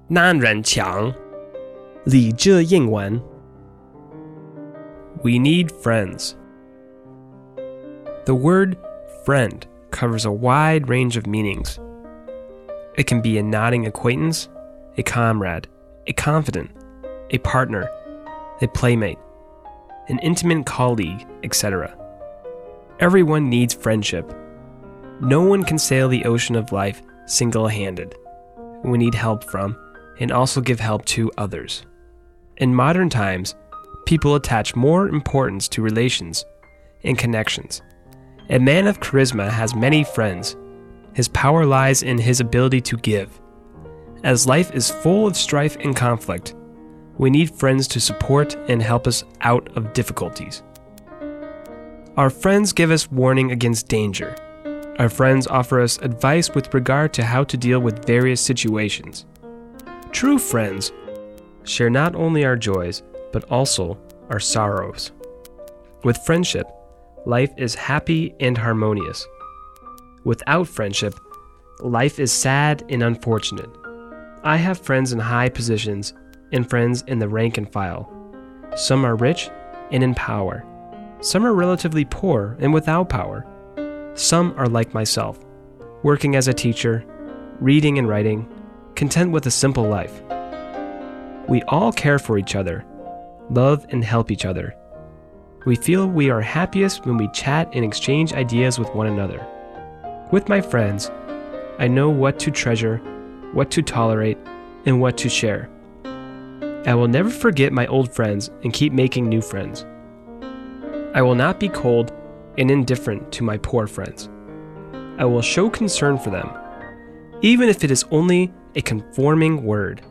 难人强理这应文 We need friends. The word friend covers a wide range of meanings. It can be a nodding acquaintance, a comrade, a confidant, a partner, a playmate, an intimate colleague, etc. Everyone needs friendship. No one can sail the ocean of life single-handed. We need help from, and also give help to, others. In modern times, people attach more importance to relations and connections. A man of charisma has many friends. His power lies in his ability to give. As life is full of strife and conflict, we need friends to support and help us out of difficulties. Our friends give us warning against danger. Our friends offer us advice with regard to how to deal with various situations. True friends share not only our joys, but also our sorrows. With friendship, life is happy and harmonious. Without friendship, life is sad and unfortunate. I have friends in high positions and friends in the rank and file. Some are rich and in power. Some are relatively poor and without power. Some are like myself, working as a teacher, reading and writing, content with a simple life. We all care for each other, love and help each other. We feel we are happiest when we chat and exchange ideas with one another. With my friends, I know what to treasure, what to tolerate, and what to share. I will never forget my old friends and keep making new friends. I will not be cold and indifferent to my poor friends. I will show concern for them, even if it is only a conforming word.